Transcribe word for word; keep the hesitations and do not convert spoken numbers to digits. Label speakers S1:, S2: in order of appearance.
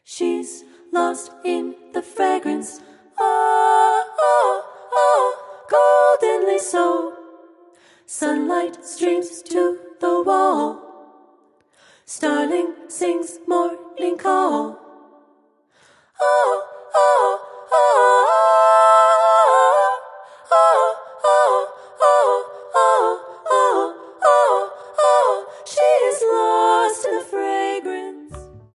S1: She's lost in the fragrance, oh, oh, oh, goldenly so. Sunlight streams to the wall. Starling sings morning call. Oh, oh,